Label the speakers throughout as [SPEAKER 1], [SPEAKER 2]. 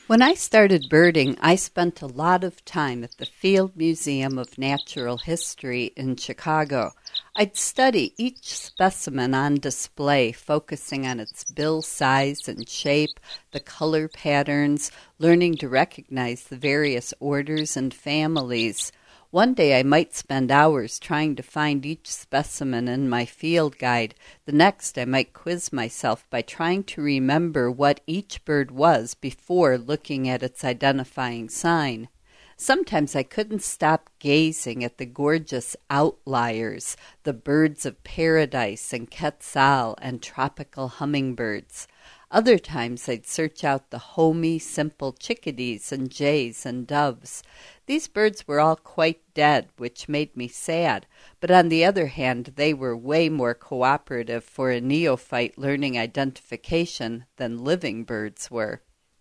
[SPEAKER 1] When I started birding, I spent a lot of time at the Field Museum of Natural History in Chicago. I'd study each specimen on display, focusing on its bill size and shape, the color patterns, learning to recognize the various orders and families. One day I might spend hours trying to find each specimen in my field guide. The next I might quiz myself by trying to remember what each bird was before looking at its identifying sign. Sometimes I couldn't stop gazing at the gorgeous outliers, the birds of paradise and quetzal and tropical hummingbirds. Other times I'd search out the homey, simple chickadees and jays and doves. These birds were all quite dead, which made me sad, but on the other hand, they were way more cooperative for a neophyte learning identification than living birds were.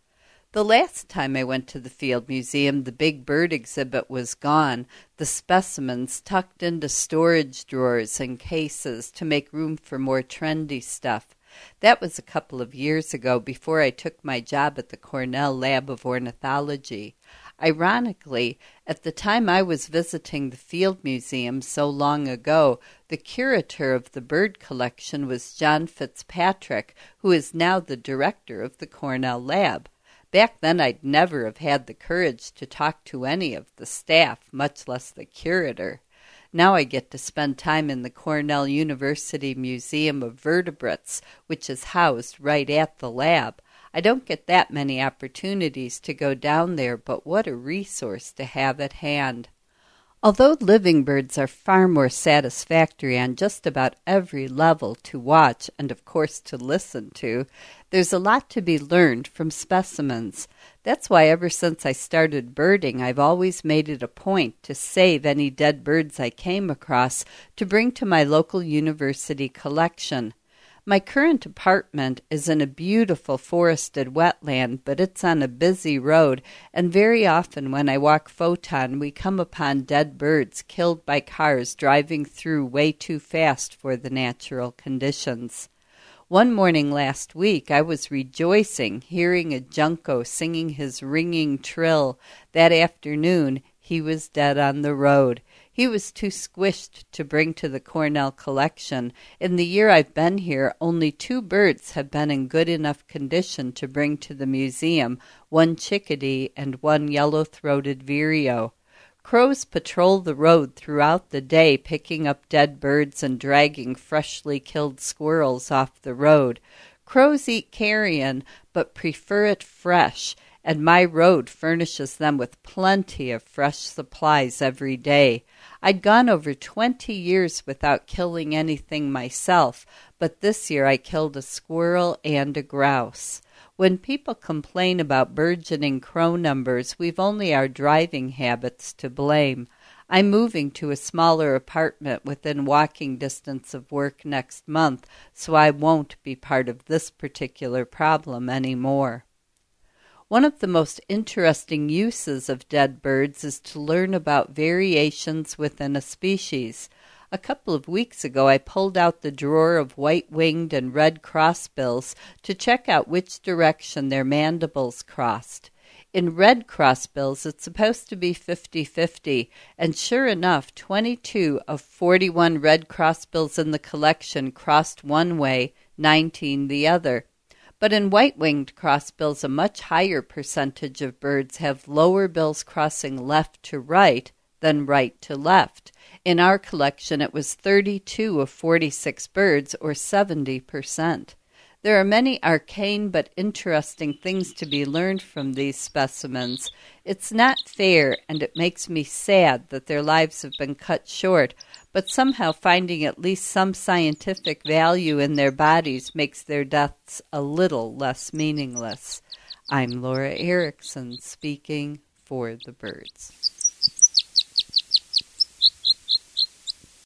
[SPEAKER 1] The last time I went to the Field Museum, the big bird exhibit was gone, the specimens tucked into storage drawers and cases to make room for more trendy stuff. That was a couple of years ago, before I took my job at the Cornell Lab of Ornithology. Ironically, at the time I was visiting the Field Museum so long ago, the curator of the bird collection was John Fitzpatrick, who is now the director of the Cornell Lab. Back then I'd never have had the courage to talk to any of the staff, much less the curator. Now I get to spend time in the Cornell University Museum of Vertebrates, which is housed right at the lab. I don't get that many opportunities to go down there, but what a resource to have at hand. Although living birds are far more satisfactory on just about every level to watch and, of course, to listen to, there's a lot to be learned from specimens. That's why ever since I started birding, I've always made it a point to save any dead birds I came across to bring to my local university collection. My current apartment is in a beautiful forested wetland, but it's on a busy road, and very often when I walk Photon, we come upon dead birds killed by cars driving through way too fast for the natural conditions. One morning last week, I was rejoicing, hearing a junco singing his ringing trill. That afternoon, he was dead on the road. He was too squished to bring to the Cornell collection. In the year I've been here, only 2 birds have been in good enough condition to bring to the museum, 1 chickadee and 1 yellow-throated vireo. Crows patrol the road throughout the day, picking up dead birds and dragging freshly killed squirrels off the road. Crows eat carrion, but prefer it fresh, and my road furnishes them with plenty of fresh supplies every day. I'd gone over 20 years without killing anything myself, but this year I killed a squirrel and a grouse. When people complain about burgeoning crow numbers, we've only our driving habits to blame. I'm moving to a smaller apartment within walking distance of work next month, so I won't be part of this particular problem anymore. One of the most interesting uses of dead birds is to learn about variations within a species. A couple of weeks ago, I pulled out the drawer of white-winged and red crossbills to check out which direction their mandibles crossed. In red crossbills, it's supposed to be 50-50, and sure enough, 22 of 41 red crossbills in the collection crossed one way, 19 the other. But in white-winged crossbills, a much higher percentage of birds have lower bills crossing left to right than right to left. In our collection, it was 32 of 46 birds, or 70%. There are many arcane but interesting things to be learned from these specimens. It's not fair, and it makes me sad that their lives have been cut short, but somehow finding at least some scientific value in their bodies makes their deaths a little less meaningless. I'm Laura Erickson, speaking for the birds.